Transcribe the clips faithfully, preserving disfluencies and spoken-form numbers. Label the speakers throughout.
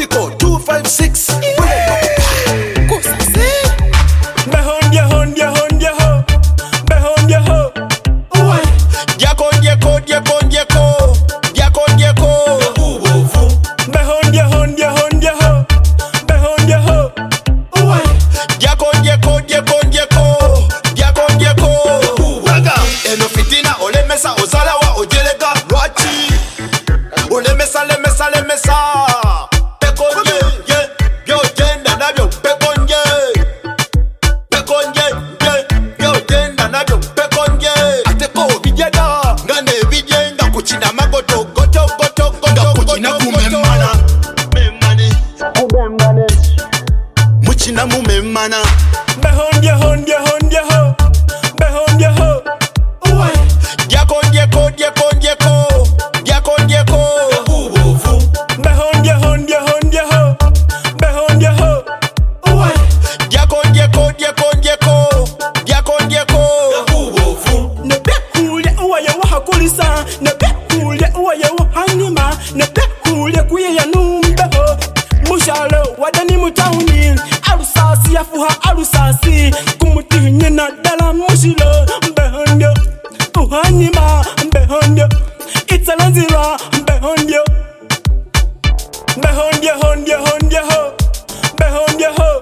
Speaker 1: Quico two five six.
Speaker 2: Muchina mumemana
Speaker 3: behon ye hon ye hon ye ho behon ye ho
Speaker 2: Yakon yeko yekon yeko Yakon yeko
Speaker 3: behon ye hon ye hon ye ho behon ye ho
Speaker 2: Yakon yeko yekon yeko Yakon yeko
Speaker 3: ne be kule uwa ye wa hakulisa ne be kule uwa ye wa hanima ne be kule kuye ya numbe ho mushalo wadani mutauni arusasi yafuha arusasi kumutinye na dala mushilo behonyo uhanyima behonyo italanzira behonyo behonyo honyo honyo ho behonyo ho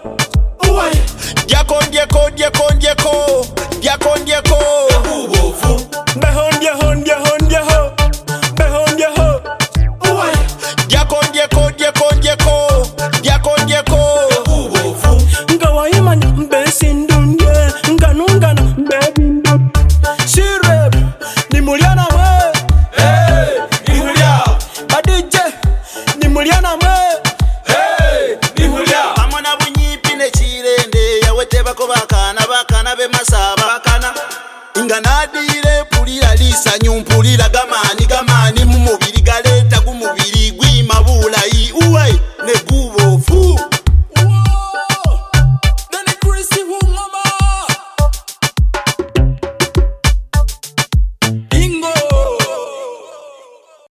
Speaker 2: Yakon yeko yekon yeko Yakon yeko
Speaker 3: behonyo honyo honyo ho behonyo ho
Speaker 2: Yakon yeko yekon yeko Yakon yeko
Speaker 3: Ngawayimanya mbesindunye nganungana mbebindu Shireb ni muliana we
Speaker 2: Hey, ni hulia
Speaker 3: Badije ni muliana we
Speaker 2: Hey, ni hulia Amana bunyipi ne chirende Yawete bako bakana bakana be masaba bakana Inganadire pulira lisa nyumpulira gamani gamani